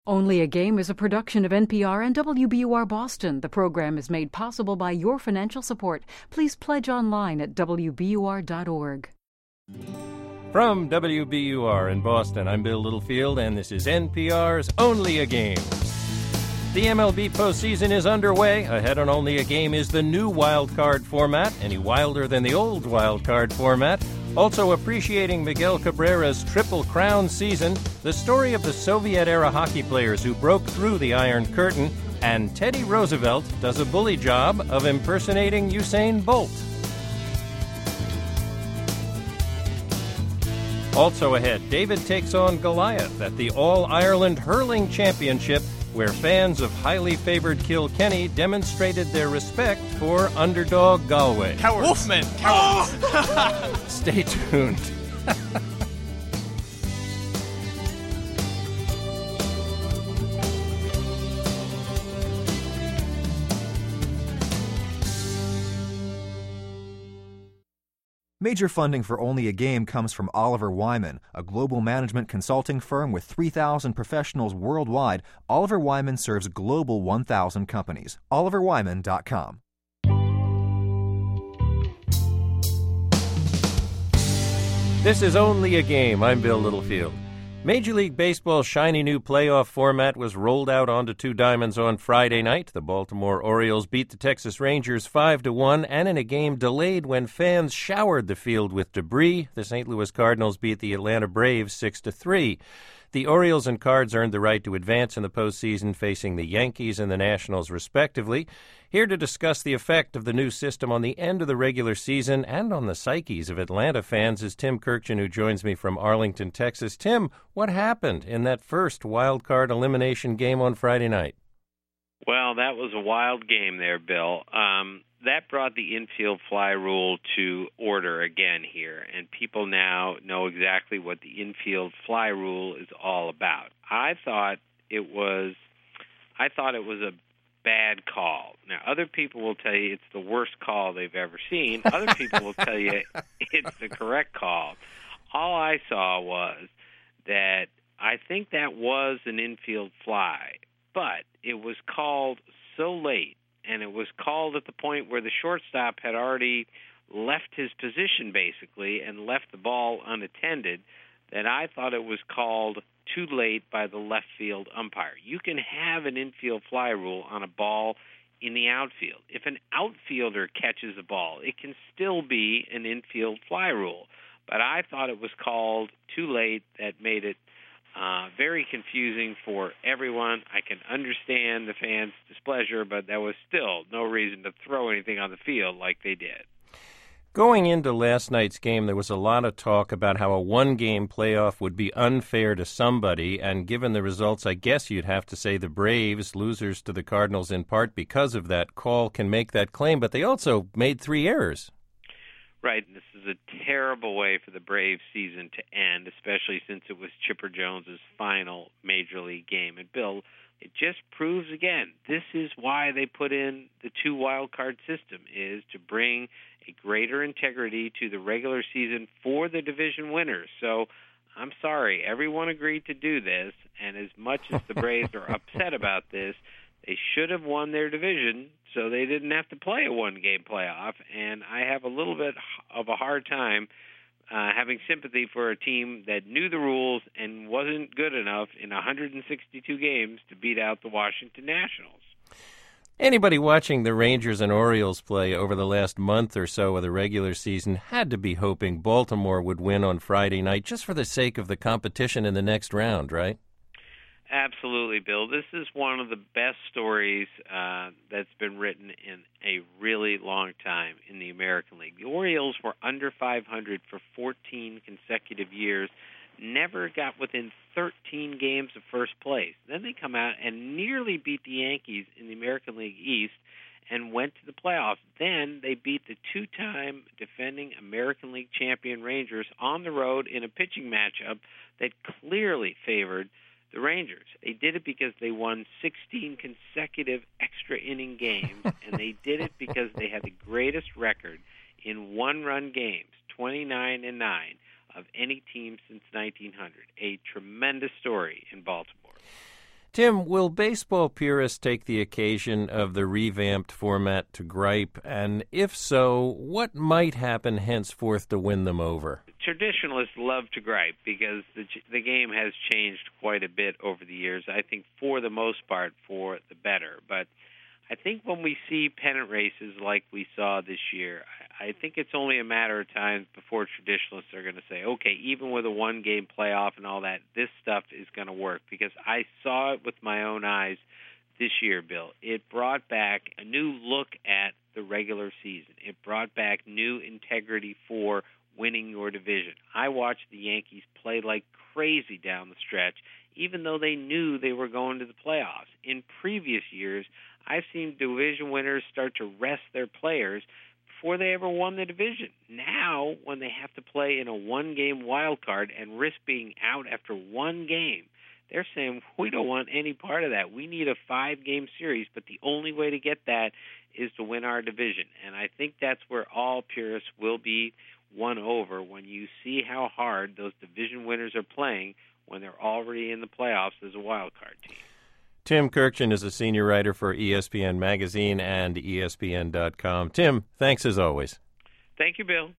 Only a Game is a production of NPR and WBUR Boston. The program is made possible by your financial support. Please pledge online at WBUR.org. From WBUR in Boston, I'm Bill Littlefield, and this is NPR's Only a Game. The MLB postseason is underway. Ahead on Only a Game is the new wild card format, any wilder than the old wild card format. Also appreciating Miguel Cabrera's Triple Crown season, the story of the Soviet-era hockey players who broke through the Iron Curtain, and Teddy Roosevelt does a bully job of impersonating Usain Bolt. Also ahead, David takes on Goliath at the All-Ireland Hurling Championship, where fans of highly favored Kilkenny demonstrated their respect for underdog Galway. Cowards. Wolfman! Cowards! Oh! Stay tuned. Major funding for Only a Game comes from Oliver Wyman, a global management consulting firm with 3,000 professionals worldwide. Oliver Wyman serves global 1,000 companies. OliverWyman.com. This is Only a Game. I'm Bill Littlefield. Major League Baseball's shiny new playoff format was rolled out onto two diamonds on Friday night. The Baltimore Orioles beat the Texas Rangers 5-1, and in a game delayed when fans showered the field with debris, the St. Louis Cardinals beat the Atlanta Braves 6-3. The Orioles and Cards earned the right to advance in the postseason, facing the Yankees and the Nationals, respectively. Here to discuss the effect of the new system on the end of the regular season and on the psyches of Atlanta fans is Tim Kurkjian, who joins me from Arlington, Texas. Tim, what happened in that first wild card elimination game on Friday night? Well, that was a wild game there, Bill. That brought the infield fly rule to order again here, and people now know exactly what the infield fly rule is all about. I thought it was a bad call. Now, other people will tell you it's the worst call they've ever seen. Other people will tell you it's the correct call. All I saw was that I think that was an infield fly, but it was called so late, and it was called at the point where the shortstop had already left his position, basically, and left the ball unattended, that I thought it was called too late by the left field umpire. You can have an infield fly rule on a ball in the outfield. If an outfielder catches a ball, it can still be an infield fly rule. But I thought it was called too late. That made it very confusing for everyone. I can understand the fans' displeasure, but there was still no reason to throw anything on the field like they did. Going into last night's game, there was a lot of talk about how a one-game playoff would be unfair to somebody, and given the results, I guess you'd have to say the Braves, losers to the Cardinals in part because of that call, can make that claim, but they also made 3 errors. Right, and this is a terrible way for the Braves season to end, especially since it was Chipper Jones's final Major League game. And Bill, it just proves again, this is why they put in the 2 wild card system, is to bring a greater integrity to the regular season for the division winners. So I'm sorry, everyone agreed to do this, and as much as the Braves are upset about this, they should have won their division so they didn't have to play a one-game playoff, and I have a little bit of a hard time having sympathy for a team that knew the rules and wasn't good enough in 162 games to beat out the Washington Nationals. Anybody watching the Rangers and Orioles play over the last month or so of the regular season had to be hoping Baltimore would win on Friday night just for the sake of the competition in the next round, right? Absolutely, Bill. This is one of the best stories that's been written in a really long time in the American League. The Orioles were under 500 for 14 consecutive years, never got within 13 games of first place. Then they come out and nearly beat the Yankees in the American League East and went to the playoffs. Then they beat the 2-time defending American League champion Rangers on the road in a pitching matchup that clearly favored the Rangers. They did it because they won 16 consecutive extra inning games, and they did it because they had the greatest record in one-run games, 29-9, of any team since 1900. A tremendous story in Baltimore. Tim, will baseball purists take the occasion of the revamped format to gripe? And if so, what might happen henceforth to win them over? Traditionalists love to gripe because the game has changed quite a bit over the years. I think for the most part for the better. But I think when we see pennant races like we saw this year, I think it's only a matter of time before traditionalists are going to say, okay, even with a one-game playoff and all that, this stuff is going to work. Because I saw it with my own eyes this year, Bill. It brought back a new look at the regular season. It brought back new integrity for winning your division. I watched the Yankees play like crazy down the stretch, even though they knew they were going to the playoffs. In previous years, I've seen division winners start to rest their players before they ever won the division. Now, when they have to play in a one-game wild card and risk being out after one game, they're saying, we don't want any part of that. We need a 5-game series, but the only way to get that is to win our division. And I think that's where all purists will be won over when you see how hard those division winners are playing when they're already in the playoffs as a wild card team. Tim Kurkjian is a senior writer for ESPN Magazine and ESPN.com. Tim, thanks as always. Thank you, Bill.